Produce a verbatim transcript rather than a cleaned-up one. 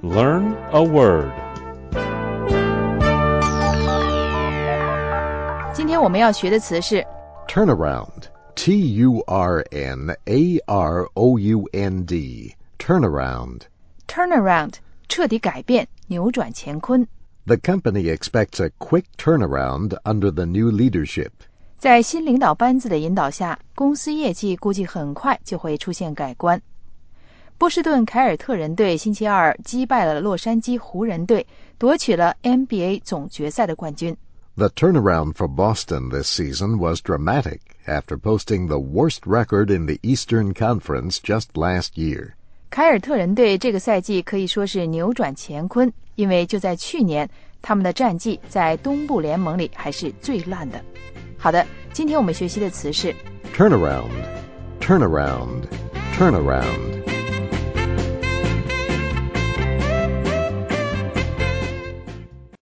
Learn a word. 今天我们要学的词是 Turnaround. T U R N A R O U N D. Turnaround. turnaround 彻底改变，扭转乾坤。 The company expects a quick turnaround under the new leadership. 在新领导班子的引导下，公司业绩估计很快就会出现改观。波士顿凯尔特人队星期二击败了洛杉矶湖人队，夺取了 N B A 总决赛的冠军。 The turnaround for Boston this season was dramatic after posting the worst record in the Eastern Conference just last year. 凯尔特人队这个赛季可以说是扭转乾坤，因为就在去年，他们的战绩在东部联盟里还是最烂的。好的，今天我们学习的词是 Turnaround. Turnaround. Turnaround.